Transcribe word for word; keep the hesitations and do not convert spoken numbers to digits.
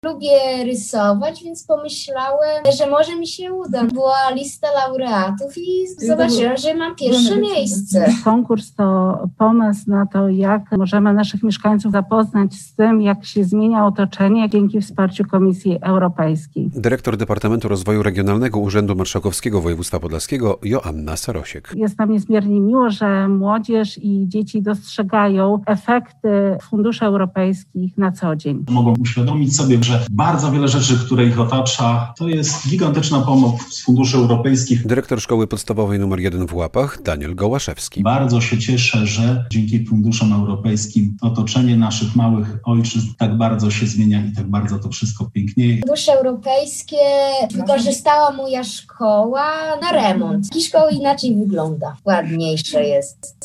Lubię rysować, więc pomyślałem, że może mi się uda. Była lista laureatów i zobaczyłam, że mam pierwsze miejsce. Konkurs to pomysł na to, jak możemy naszych mieszkańców zapoznać z tym, jak się zmienia otoczenie dzięki wsparciu Komisji Europejskiej. Dyrektor Departamentu Rozwoju Regionalnego Urzędu Marszałkowskiego Województwa Podlaskiego Joanna Sarosiek. Jest nam niezmiernie miło, że młodzież i dzieci dostrzegają efekty funduszy europejskich na co dzień. Mogą uświadomić sobie, że bardzo wiele rzeczy, które ich otacza, to jest gigantyczna pomoc z funduszy europejskich. Dyrektor Szkoły Podstawowej numer jeden w Łapach Daniel Gołaszewski. Bardzo się cieszę, że dzięki funduszom europejskim otoczenie naszych małych ojczyzn tak bardzo się zmienia i tak bardzo to wszystko pięknieje. Fundusze europejskie wykorzystała moja szkoła na remont. I szkoła inaczej wygląda, ładniejsze jest.